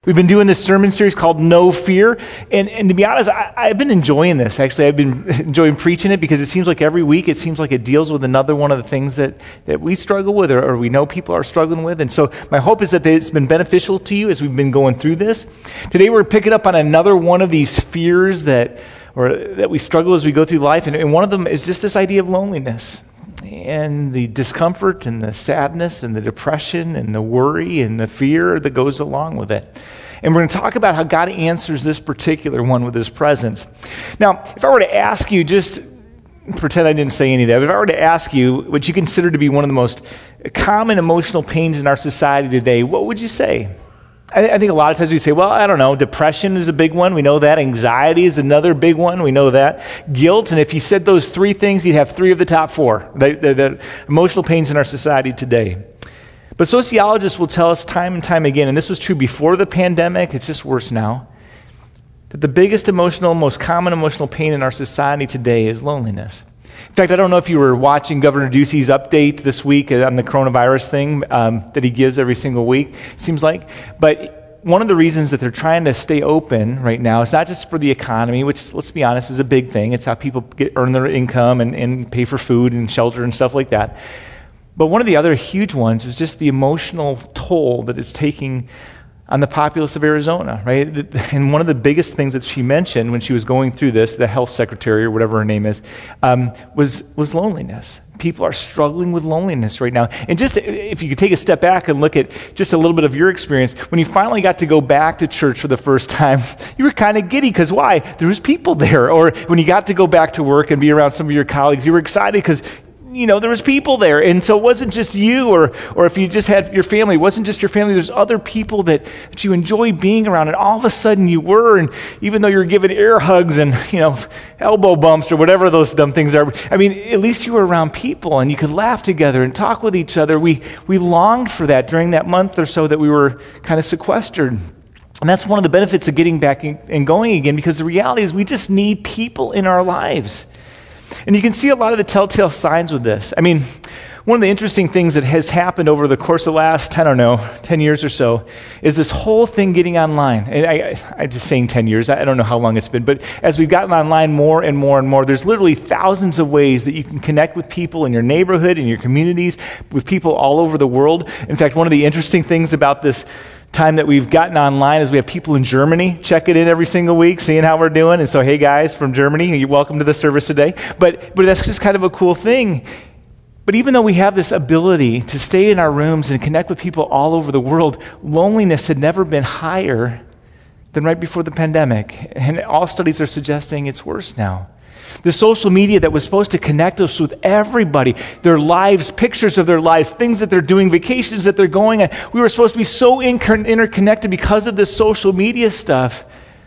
We've been doing this sermon series called No Fear, and to be honest, I've been enjoying this. Actually, I've been enjoying preaching it because it seems like every week it seems like it deals with another one of the things that we struggle with or we know people are struggling with. And so my hope is that it's been beneficial to you as we've been going through this. Today we're picking up on another one of these fears that we struggle as we go through life, and one of them is just this idea of loneliness. And the discomfort and the sadness and the depression and the worry and the fear that goes along with it. And we're going to talk about how God answers this particular one with his presence. Now, if I were to ask you, just pretend I didn't say any of that, but if I were to ask you what you consider to be one of the most common emotional pains in our society today, what would you say? I think a lot of times we say, well, I don't know, depression is a big one. We know that. Anxiety is another big one. We know that. Guilt, and if you said those three things, you'd have three of the top four, the emotional pains in our society today. But sociologists will tell us time and time again, and this was true before the pandemic, it's just worse now, that the biggest most common emotional pain in our society today is loneliness. In fact, I don't know if you were watching Governor Ducey's update this week on the coronavirus thing that he gives every single week, seems like. But one of the reasons that they're trying to stay open right now is not just for the economy, which, let's be honest, is a big thing. It's how people earn their income and pay for food and shelter and stuff like that. But one of the other huge ones is just the emotional toll that it's taking on the populace of Arizona, right? And one of the biggest things that she mentioned when she was going through this, the health secretary or whatever her name is, was loneliness. People are struggling with loneliness right now. And just if you could take a step back and look at just a little bit of your experience, when you finally got to go back to church for the first time, you were kind of giddy because why? There was people there. Or when you got to go back to work and be around some of your colleagues, you were excited because there was people there. And so it wasn't just you, or if you just had your family, it wasn't just your family. There's other people that you enjoy being around. And all of a sudden you were, and even though you were given air hugs and, elbow bumps or whatever those dumb things are, at least you were around people and you could laugh together and talk with each other. We longed for that during that month or so that we were kind of sequestered. And that's one of the benefits of getting back and going again, because the reality is we just need people in our lives. And you can see a lot of the telltale signs with this. One of the interesting things that has happened over the course of the last, 10 years or so, is this whole thing getting online. And I'm just saying 10 years. I don't know how long it's been. But as we've gotten online more and more and more, there's literally thousands of ways that you can connect with people in your neighborhood, in your communities, with people all over the world. In fact, one of the interesting things about this time that we've gotten online is we have people in Germany checking in every single week, seeing how we're doing. And so, hey guys from Germany, you're welcome to the service today. But that's just kind of a cool thing. But even though we have this ability to stay in our rooms and connect with people all over the world, loneliness had never been higher than right before the pandemic. And all studies are suggesting it's worse now. The social media that was supposed to connect us with everybody, their lives, pictures of their lives, things that they're doing, vacations that they're going on. We were supposed to be so interconnected because of this social media stuff.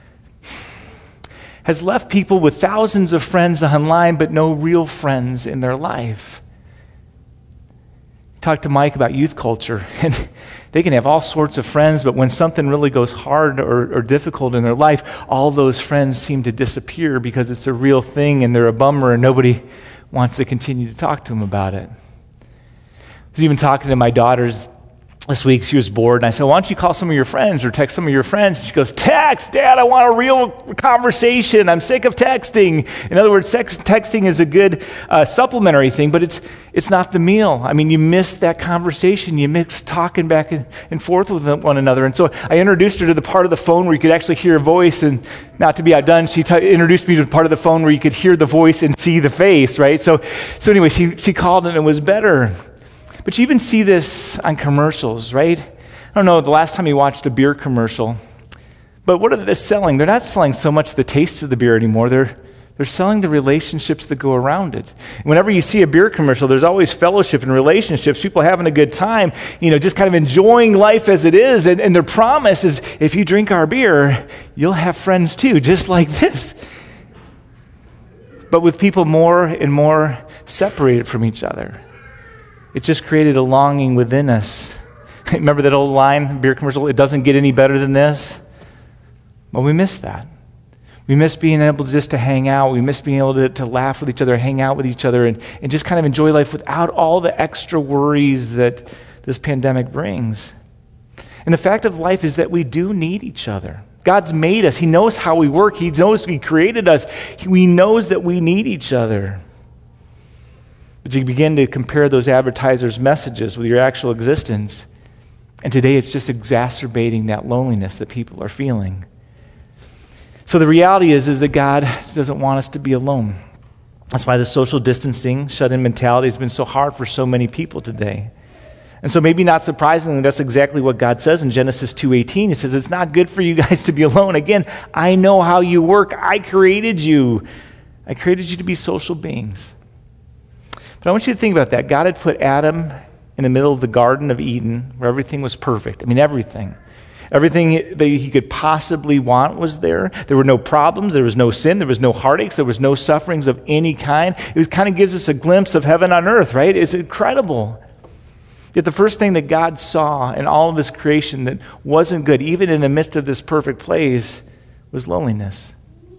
Has left people with thousands of friends online, but no real friends in their life. Talked to Mike about youth culture, and they can have all sorts of friends, but when something really goes hard or difficult in their life, all those friends seem to disappear because it's a real thing and they're a bummer and nobody wants to continue to talk to them about it. I was even talking to my daughters this week. She was bored, and I said, why don't you call some of your friends or text some of your friends? And she goes, text, Dad, I want a real conversation. I'm sick of texting. In other words, texting is a good supplementary thing, but it's not the meal. You miss that conversation. You miss talking back and forth with one another. And so I introduced her to the part of the phone where you could actually hear a voice, and not to be outdone, she introduced me to the part of the phone where you could hear the voice and see the face, right? So anyway, she called and it was better. But you even see this on commercials, right? I don't know the last time you watched a beer commercial, but what are they selling? They're not selling so much the taste of the beer anymore. They're selling the relationships that go around it. Whenever you see a beer commercial, there's always fellowship and relationships, people having a good time, just kind of enjoying life as it is. And their promise is, if you drink our beer, you'll have friends too, just like this. But with people more and more separated from each other. It just created a longing within us. Remember that old line, beer commercial, it doesn't get any better than this? Well, we miss that. We miss being able to hang out. We miss being able to laugh with each other, hang out with each other, and just kind of enjoy life without all the extra worries that this pandemic brings. And the fact of life is that we do need each other. God's made us. He knows how we work. He knows He created us. He knows that we need each other. But you begin to compare those advertisers' messages with your actual existence. And today it's just exacerbating that loneliness that people are feeling. So the reality is that God doesn't want us to be alone. That's why the social distancing, shut-in mentality has been so hard for so many people today. And so maybe not surprisingly, that's exactly what God says in Genesis 2:18. He says, it's not good for you guys to be alone. Again, I know how you work. I created you. I created you to be social beings. But I want you to think about that. God had put Adam in the middle of the Garden of Eden where everything was perfect. I mean, everything. Everything that he could possibly want was there. There were no problems. There was no sin. There was no heartaches. There was no sufferings of any kind. It kind of gives us a glimpse of heaven on earth, right? It's incredible. Yet the first thing that God saw in all of his creation that wasn't good, even in the midst of this perfect place, was loneliness.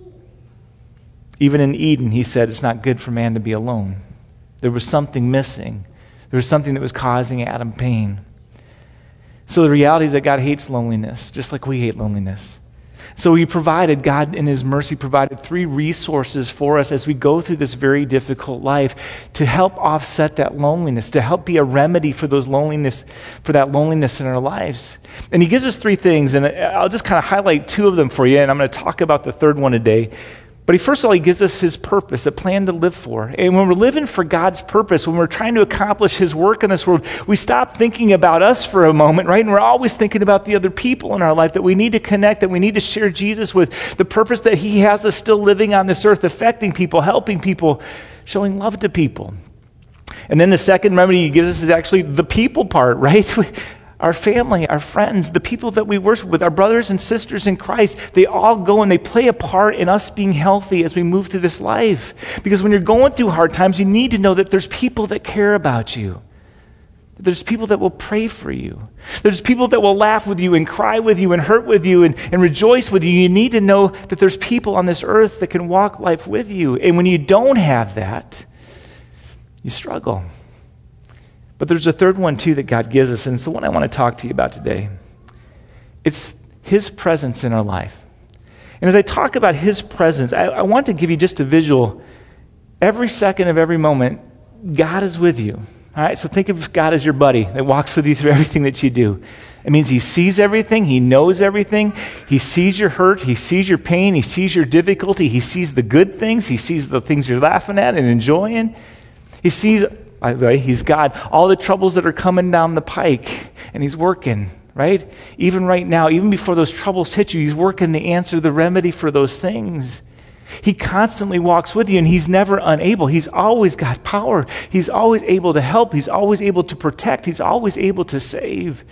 Even in Eden, he said, it's not good for man to be alone. There was something missing. There was something that was causing Adam pain. So the reality is that God hates loneliness, just like we hate loneliness. So God in his mercy provided 3 resources for us as we go through this very difficult life to help offset that loneliness, to help be a remedy for that loneliness in our lives. And he gives us 3 things, and I'll just kind of highlight 2 of them for you, and I'm going to talk about the third one today. But first of all, he gives us his purpose, a plan to live for. And when we're living for God's purpose, when we're trying to accomplish his work in this world, we stop thinking about us for a moment, right? And we're always thinking about the other people in our life that we need to connect, that we need to share Jesus with, the purpose that he has us still living on this earth, affecting people, helping people, showing love to people. And then the second remedy he gives us is actually the people part, right? Our family, our friends, the people that we worship with, our brothers and sisters in Christ, they all go and they play a part in us being healthy as we move through this life. Because when you're going through hard times, you need to know that there's people that care about you. There's people that will pray for you. There's people that will laugh with you and cry with you and hurt with you and rejoice with you. You need to know that there's people on this earth that can walk life with you. And when you don't have that, you struggle. But there's a third one, too, that God gives us, and it's the one I want to talk to you about today. It's his presence in our life. And as I talk about his presence, I want to give you just a visual. Every second of every moment, God is with you. All right, so think of God as your buddy that walks with you through everything that you do. It means he sees everything. He knows everything. He sees your hurt. He sees your pain. He sees your difficulty. He sees the good things. He sees the things you're laughing at and enjoying. He sees... By the way, he's God. All the troubles that are coming down the pike, and he's working, right? Even right now, even before those troubles hit you, he's working the answer, the remedy for those things. He constantly walks with you, and he's never unable. He's always got power. He's always able to help. He's always able to protect. He's always able to save.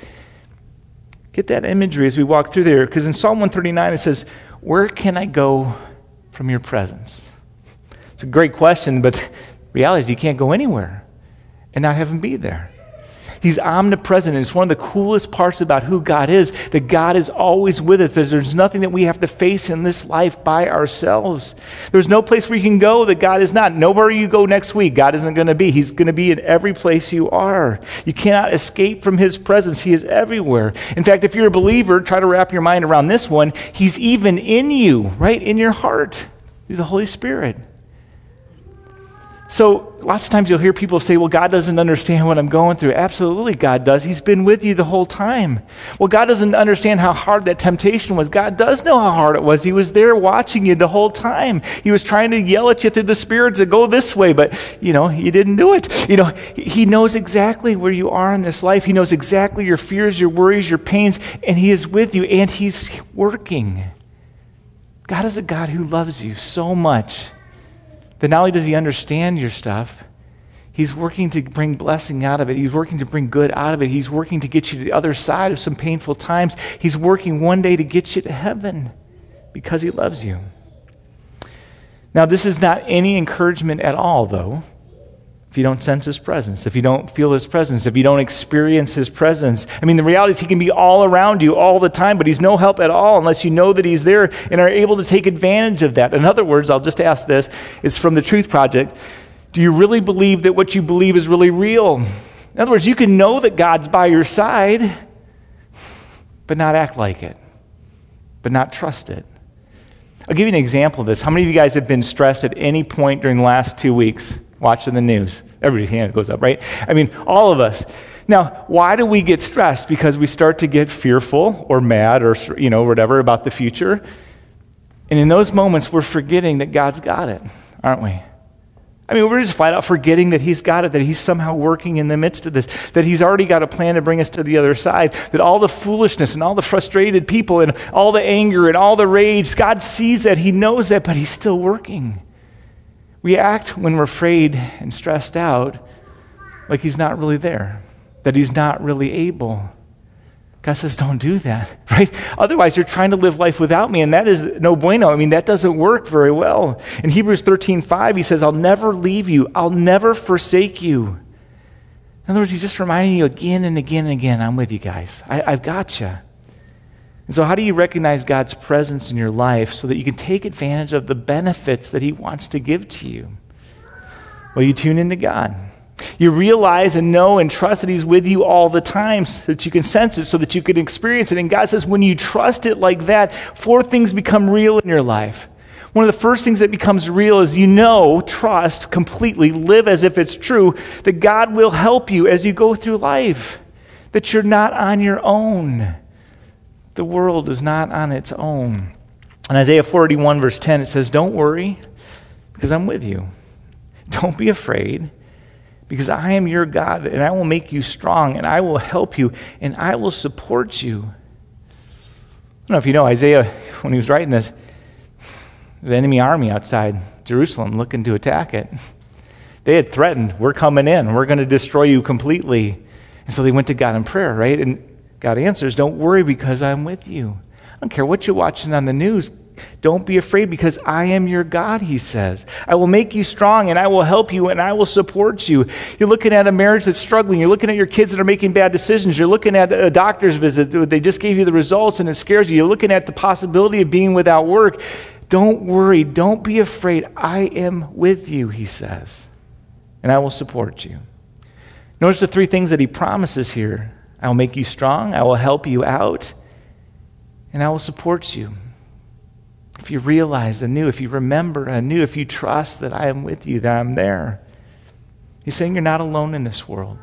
Get that imagery as we walk through there, because in Psalm 139 it says, where can I go from your presence? It's a great question, but the reality is you can't go anywhere and not have him be there. He's omnipresent, and it's one of the coolest parts about who God is, that God is always with us. There's nothing that we have to face in this life by ourselves. There's no place where you can go that God is not. Nowhere you go next week, God isn't going to be. He's going to be in every place you are. You cannot escape from his presence. He is everywhere. In fact, if you're a believer, try to wrap your mind around this one. He's even in you, right in your heart, through the Holy Spirit. So lots of times you'll hear people say, well, God doesn't understand what I'm going through. Absolutely, God does. He's been with you the whole time. Well, God doesn't understand how hard that temptation was. God does know how hard it was. He was there watching you the whole time. He was trying to yell at you through the Spirit to go this way, but, you didn't do it. He knows exactly where you are in this life. He knows exactly your fears, your worries, your pains, and he is with you, and he's working. God is a God who loves you so much that not only does he understand your stuff, he's working to bring blessing out of it. He's working to bring good out of it. He's working to get you to the other side of some painful times. He's working one day to get you to heaven because he loves you. Now, this is not any encouragement at all, though, if you don't sense his presence, if you don't feel his presence, if you don't experience his presence. I mean, the reality is he can be all around you all the time, but he's no help at all unless you know that he's there and are able to take advantage of that. In other words, I'll just ask this. It's from the Truth Project. Do you really believe that what you believe is really real? In other words, you can know that God's by your side, but not act like it, but not trust it. I'll give you an example of this. How many of you guys have been stressed at any point during the last 2 weeks watching the news? Everybody's hand goes up, right? I mean, all of us. Now, why do we get stressed? Because we start to get fearful or mad or, whatever about the future. And in those moments, we're forgetting that God's got it, aren't we? I mean, we're just flat out forgetting that he's got it, that he's somehow working in the midst of this, that he's already got a plan to bring us to the other side, that all the foolishness and all the frustrated people and all the anger and all the rage, God sees that, he knows that, but he's still working. We act when we're afraid and stressed out like he's not really there, that he's not really able. God says, don't do that, right? Otherwise, you're trying to live life without me, and that is no bueno. I mean, that doesn't work very well. In Hebrews 13:5, he says, I'll never leave you. I'll never forsake you. In other words, he's just reminding you again and again and again, I'm with you guys. I've got you. And so how do you recognize God's presence in your life so that you can take advantage of the benefits that he wants to give to you? Well, you tune into God. You realize and know and trust that he's with you all the time so that you can sense it, so that you can experience it. And God says when you trust it like that, 4 things become real in your life. One of the first things that becomes real is trust completely, live as if it's true, that God will help you as you go through life, that you're not on your own. The world is not on its own. In Isaiah 41 verse 10, it says, don't worry because I'm with you. Don't be afraid, because I am your God, and I will make you strong, and I will help you, and I will support you. I don't know if you know, Isaiah, when he was writing this, there's an enemy army outside Jerusalem looking to attack it. They had threatened, we're coming in, we're going to destroy you completely. And so they went to God in prayer, right? And God answers, don't worry because I'm with you. I don't care what you're watching on the news. Don't be afraid because I am your God, he says. I will make you strong and I will help you and I will support you. You're looking at a marriage that's struggling. You're looking at your kids that are making bad decisions. You're looking at a doctor's visit. They just gave you the results and it scares you. You're looking at the possibility of being without work. Don't worry. Don't be afraid. I am with you, he says, and I will support you. Notice the 3 things that he promises here. I will make you strong. I will help you out, and I will support you. If you realize anew, if you remember anew, if you trust that I am with you, that I'm there. He's saying you're not alone in this world.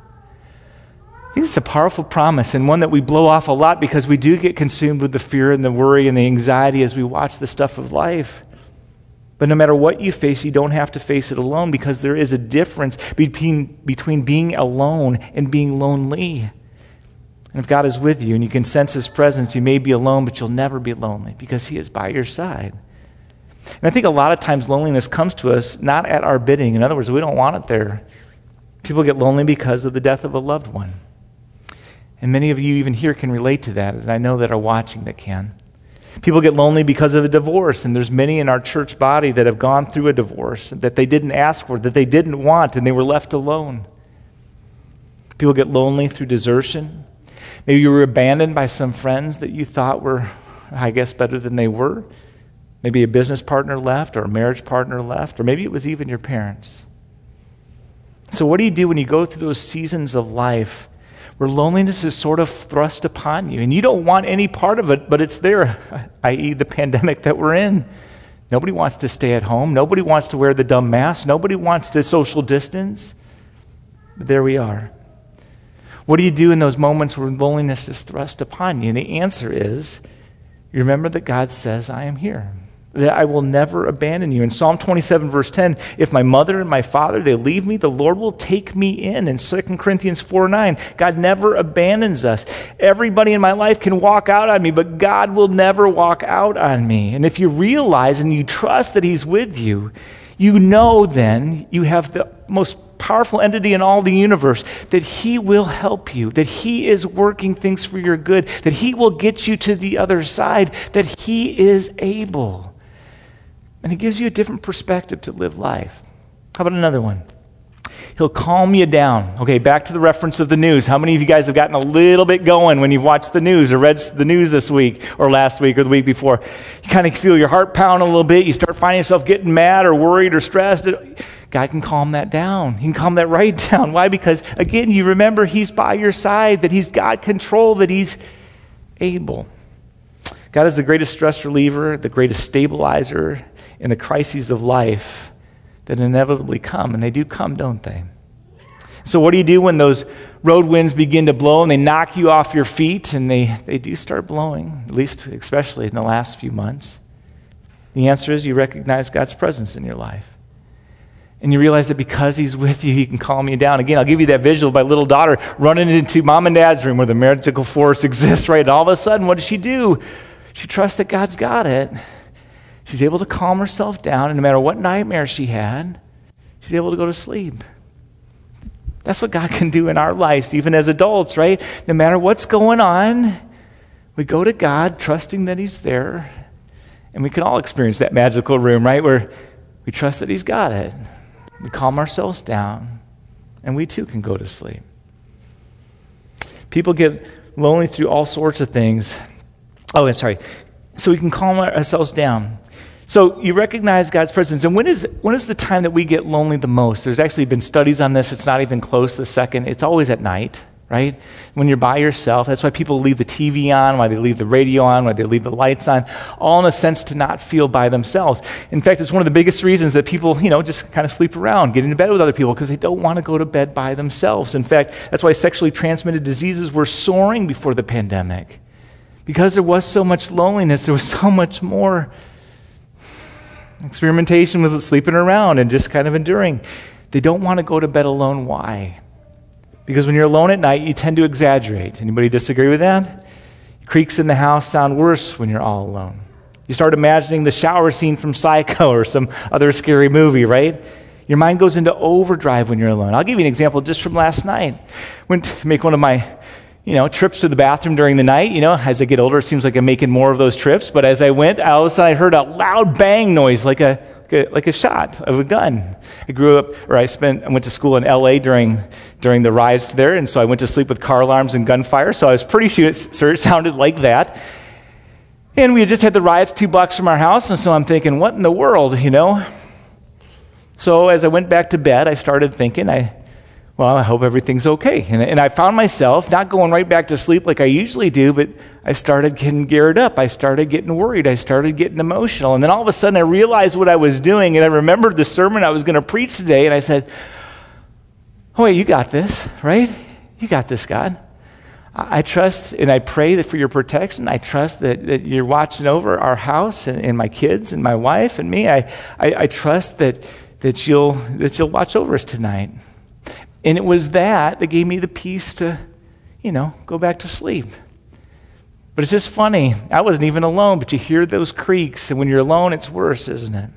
I think it's a powerful promise and one that we blow off a lot because we do get consumed with the fear and the worry and the anxiety as we watch the stuff of life. But no matter what you face, you don't have to face it alone because there is a difference between being alone and being lonely. And if God is with you and you can sense his presence, you may be alone, but you'll never be lonely because he is by your side. And I think a lot of times loneliness comes to us not at our bidding. In other words, we don't want it there. People get lonely because of the death of a loved one. And many of you even here can relate to that, and I know that are watching that can. People get lonely because of a divorce, and there's many in our church body that have gone through a divorce that they didn't ask for, that they didn't want, and they were left alone. People get lonely through desertion. Maybe you were abandoned by some friends that you thought were, I guess, better than they were. Maybe a business partner left or a marriage partner left, or maybe it was even your parents. So what do you do when you go through those seasons of life where loneliness is sort of thrust upon you and you don't want any part of it, but it's there, i.e. the pandemic that we're in? Nobody wants to stay at home. Nobody wants to wear the dumb mask. Nobody wants to social distance. But there we are. What do you do in those moments where loneliness is thrust upon you? And the answer is, you remember that God says, I am here, that I will never abandon you. In Psalm 27, verse 10, if my mother and my father, they leave me, the Lord will take me in. In 2 Corinthians 4:9, God never abandons us. Everybody in my life can walk out on me, but God will never walk out on me. And if you realize and you trust that he's with you, you know then you have the most powerful entity in all the universe, that he will help you, that he is working things for your good, that he will get you to the other side, that he is able. And it gives you a different perspective to live life. How about another one? He'll calm you down. Okay, back to the reference of the news. How many of you guys have gotten a little bit going when you've watched the news or read the news this week or last week or the week before? You kind of feel your heart pound a little bit. You start finding yourself getting mad or worried or stressed. God can calm that down. He can calm that right down. Why? Because, again, you remember he's by your side, that he's got control, that he's able. God is the greatest stress reliever, the greatest stabilizer in the crises of life that inevitably come, and they do come, don't they? So what do you do when those road winds begin to blow and they knock you off your feet, and they do start blowing, at least especially in the last few months? The answer is you recognize God's presence in your life. And you realize that because he's with you, he can calm you down. Again, I'll give you that visual of my little daughter running into mom and dad's room where the magical force exists, right? And all of a sudden, what does she do? She trusts that God's got it. She's able to calm herself down, and no matter what nightmare she had, she's able to go to sleep. That's what God can do in our lives, even as adults, right? No matter what's going on, we go to God trusting that he's there, and we can all experience that magical room, right, where we trust that he's got it. We calm ourselves down, and we too can go to sleep. People get lonely through all sorts of things. So we can calm ourselves down. So you recognize God's presence. And when is the time that we get lonely the most? There's actually been studies on this. It's not even close to the second. It's always at night, right? When you're by yourself. That's why people leave the TV on, why they leave the radio on, why they leave the lights on, all in a sense to not feel by themselves. In fact, it's one of the biggest reasons that people, just kind of sleep around, get into bed with other people, because they don't want to go to bed by themselves. In fact, that's why sexually transmitted diseases were soaring before the pandemic. Because there was so much loneliness, there was so much more experimentation with sleeping around and just kind of enduring. They don't want to go to bed alone. Why? Because when you're alone at night, you tend to exaggerate. Anybody disagree with that? Creaks in the house sound worse when you're all alone. You start imagining the shower scene from Psycho or some other scary movie, right? Your mind goes into overdrive when you're alone. I'll give you an example just from last night. Went to make one of my trips to the bathroom during the night. As I get older, it seems like I'm making more of those trips. But as I went, all of a sudden I heard a loud bang noise, like a shot of a gun. I went to school in L.A. during the riots there, and so I went to sleep with car alarms and gunfire. So I was pretty sure it sounded like that. And we had just had the riots 2 blocks from our house, and so I'm thinking, what in the world, So as I went back to bed, I started thinking, I hope everything's okay. And I found myself not going right back to sleep like I usually do, but I started getting geared up. I started getting worried. I started getting emotional. And then all of a sudden I realized what I was doing, and I remembered the sermon I was going to preach today, and I said, oh, wait, you got this, right? You got this, God. I trust and I pray that for your protection. I trust that you're watching over our house and my kids and my wife and me. I trust that you'll watch over us tonight. And it was that gave me the peace to, go back to sleep. But it's just funny. I wasn't even alone, but you hear those creaks, and when you're alone, it's worse, isn't it?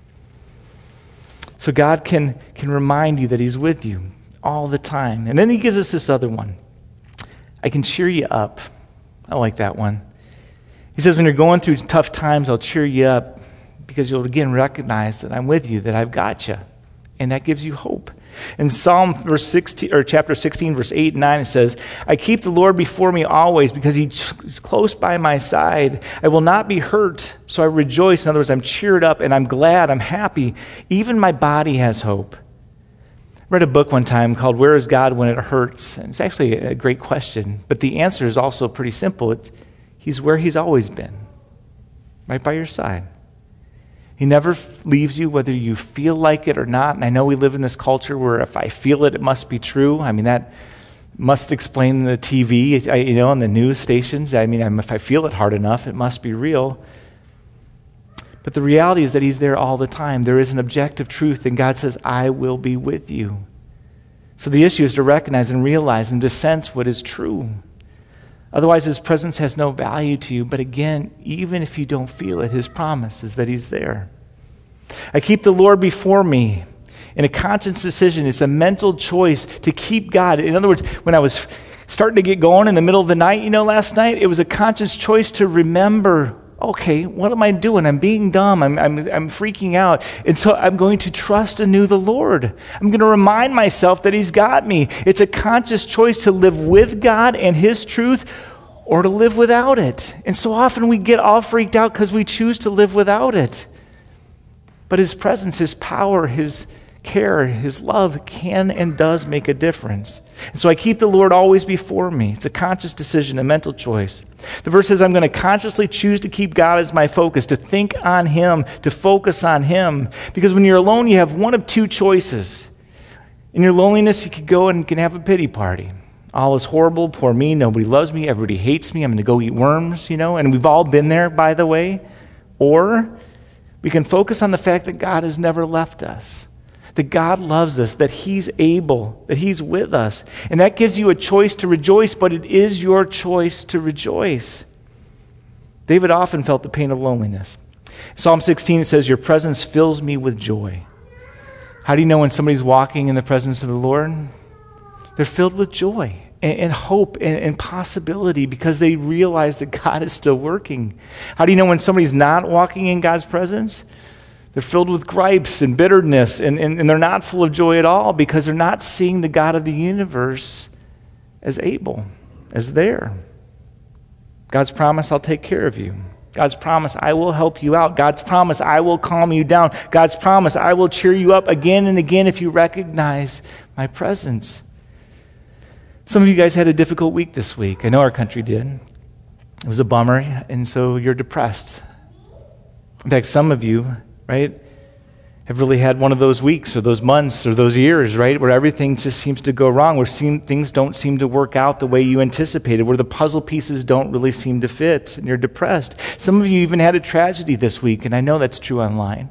So God can remind you that he's with you all the time. And then he gives us this other one. I can cheer you up. I like that one. He says, when you're going through tough times, I'll cheer you up because you'll again recognize that I'm with you, that I've got you. And that gives you hope. In Psalm chapter 16, verse 8 and 9, it says, I keep the Lord before me always because he's close by my side. I will not be hurt, so I rejoice. In other words, I'm cheered up and I'm glad, I'm happy. Even my body has hope. I read a book one time called Where is God When It Hurts? And it's actually a great question, but the answer is also pretty simple. He's where he's always been, right by your side. He never leaves you whether you feel like it or not. And I know we live in this culture where if I feel it, it must be true. I mean, that must explain the TV, and the news stations. I mean, if I feel it hard enough, it must be real. But the reality is that he's there all the time. There is an objective truth, and God says, I will be with you. So the issue is to recognize and realize and to sense what is true. Otherwise, his presence has no value to you. But again, even if you don't feel it, his promise is that he's there. I keep the Lord before me. In a conscious decision, it's a mental choice to keep God. In other words, when I was starting to get going in the middle of the night, last night, it was a conscious choice to remember, okay, what am I doing? I'm being dumb. I'm freaking out. And so I'm going to trust anew the Lord. I'm going to remind myself that he's got me. It's a conscious choice to live with God and his truth or to live without it. And so often we get all freaked out because we choose to live without it. But his presence, his power, his care, his love can and does make a difference. And so I keep the Lord always before me. It's a conscious decision, a mental choice. The verse says I'm going to consciously choose to keep God as my focus, to think on him, to focus on him. Because when you're alone, you have one of two choices. In your loneliness, you could go and you can have a pity party. All is horrible, poor me, nobody loves me, everybody hates me, I'm going to go eat worms, and we've all been there, by the way. Or we can focus on the fact that God has never left us, that God loves us, that he's able, that he's with us. And that gives you a choice to rejoice, but it is your choice to rejoice. David often felt the pain of loneliness. Psalm 16 says, your presence fills me with joy. How do you know when somebody's walking in the presence of the Lord? They're filled with joy and hope and possibility because they realize that God is still working. How do you know when somebody's not walking in God's presence? They're filled with gripes and bitterness, and they're not full of joy at all because they're not seeing the God of the universe as able, as there. God's promise, I'll take care of you. God's promise, I will help you out. God's promise, I will calm you down. God's promise, I will cheer you up again and again if you recognize my presence. Some of you guys had a difficult week this week. I know our country did. It was a bummer, and so you're depressed. In fact, some of you, right, have really had one of those weeks or those months or those years, right, where everything just seems to go wrong, where things don't seem to work out the way you anticipated, where the puzzle pieces don't really seem to fit, and you're depressed. Some of you even had a tragedy this week, and I know that's true online.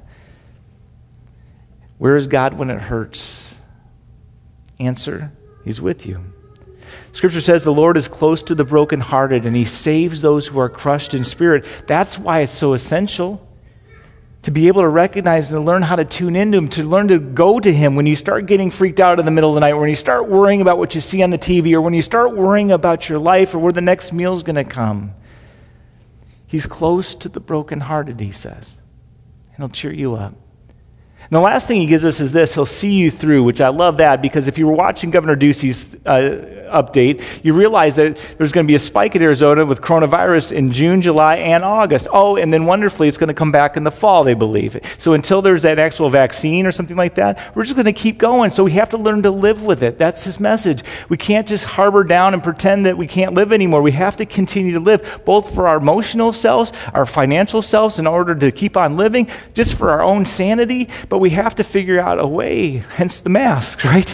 Where is God when it hurts? Answer, he's with you. Scripture says the Lord is close to the brokenhearted, and he saves those who are crushed in spirit. That's why it's so essential to be able to recognize and to learn how to tune into him, to learn to go to him when you start getting freaked out in the middle of the night, when you start worrying about what you see on the TV, or when you start worrying about your life or where the next meal's going to come. He's close to the brokenhearted, he says, and he'll cheer you up. And the last thing he gives us is this: he'll see you through, which I love that, because if you were watching Governor Ducey's update, you realize that there's going to be a spike in Arizona with coronavirus in June, July, and August. Oh, and then wonderfully, it's going to come back in the fall, they believe. So until there's that actual vaccine or something like that, we're just going to keep going. So we have to learn to live with it. That's his message. We can't just harbor down and pretend that we can't live anymore. We have to continue to live, both for our emotional selves, our financial selves, in order to keep on living, just for our own sanity. But we have to figure out a way, hence the mask, right?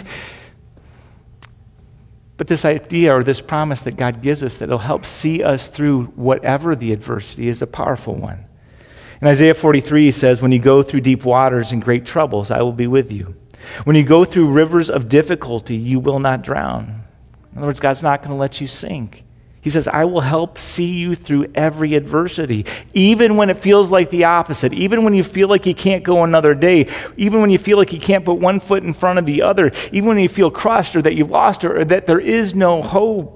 But this idea or this promise that God gives us that it'll help see us through whatever the adversity is a powerful one. In Isaiah 43, he says, when you go through deep waters and great troubles, I will be with you. When you go through rivers of difficulty, you will not drown. In other words, God's not going to let you sink. He says, I will help see you through every adversity, even when it feels like the opposite, even when you feel like you can't go another day, even when you feel like you can't put one foot in front of the other, even when you feel crushed or that you've lost or that there is no hope.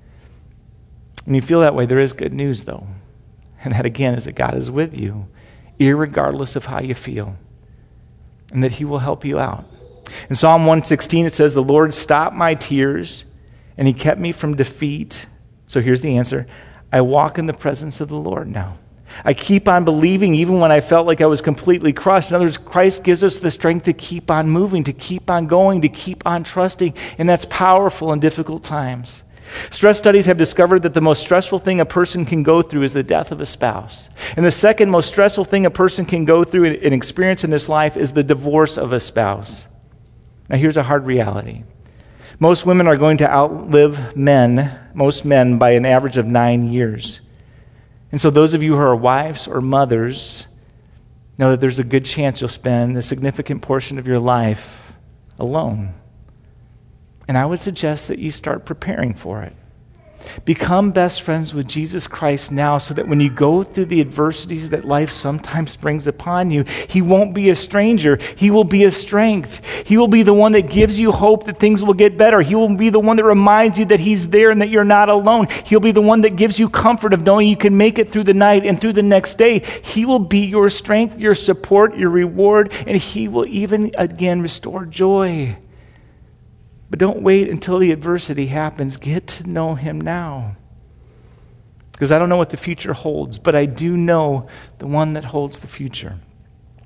When you feel that way, there is good news, though. And that, again, is that God is with you, irregardless of how you feel, and that he will help you out. In Psalm 116, it says, the Lord stopped my tears, and he kept me from defeat. So here's the answer. I walk in the presence of the Lord now. I keep on believing even when I felt like I was completely crushed. In other words, Christ gives us the strength to keep on moving, to keep on going, to keep on trusting, and that's powerful in difficult times. Stress studies have discovered that the most stressful thing a person can go through is the death of a spouse. And the second most stressful thing a person can go through and experience in this life is the divorce of a spouse. Now here's a hard reality. Most women are going to outlive most men, by an average of 9 years. And so those of you who are wives or mothers know that there's a good chance you'll spend a significant portion of your life alone. And I would suggest that you start preparing for it. Become best friends with Jesus Christ now so that when you go through the adversities that life sometimes brings upon you, he won't be a stranger. He will be a strength. He will be the one that gives you hope that things will get better. He will be the one that reminds you that he's there and that you're not alone. He'll be the one that gives you comfort of knowing you can make it through the night and through the next day. He will be your strength, your support, your reward, and he will even again restore joy. But don't wait until the adversity happens. Get to know him now. Because I don't know what the future holds, but I do know the one that holds the future.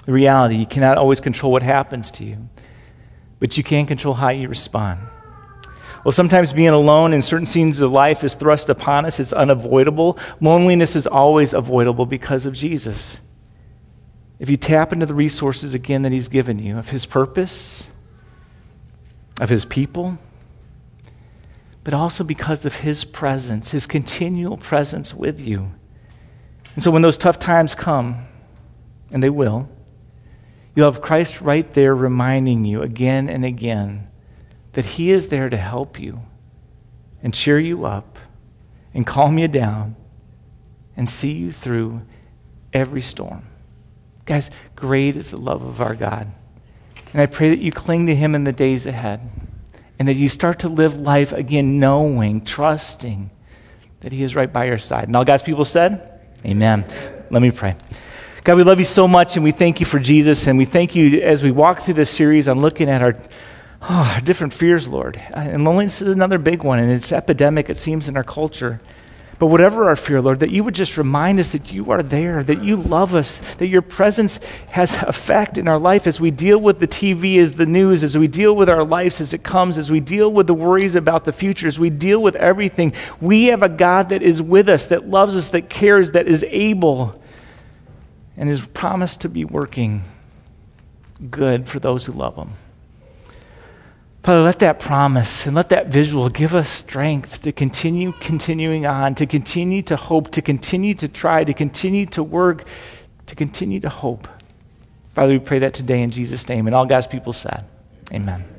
The reality, you cannot always control what happens to you, but you can control how you respond. Well, sometimes being alone in certain scenes of life is thrust upon us. It's unavoidable. Loneliness is always avoidable because of Jesus. If you tap into the resources again that he's given you, of his purpose, of his people, but also because of his presence, his continual presence with you. And so when those tough times come, and they will, you'll have Christ right there reminding you again and again that he is there to help you and cheer you up and calm you down and see you through every storm. Guys, great is the love of our God. And I pray that you cling to him in the days ahead and that you start to live life again knowing, trusting that he is right by your side. And all God's people said, amen. Let me pray. God, we love you so much, and we thank you for Jesus, and we thank you as we walk through this series on looking at our different fears, Lord. And loneliness is another big one, and it's epidemic, it seems, in our culture. But whatever our fear, Lord, that you would just remind us that you are there, that you love us, that your presence has effect in our life as we deal with the TV, as the news, as we deal with our lives as it comes, as we deal with the worries about the future, as we deal with everything. We have a God that is with us, that loves us, that cares, that is able, and is promised to be working good for those who love him. Father, let that promise and let that visual give us strength to continuing on, to continue to hope, to continue to try, to continue to work, to continue to hope. Father, we pray that today in Jesus' name. And all God's people said, amen.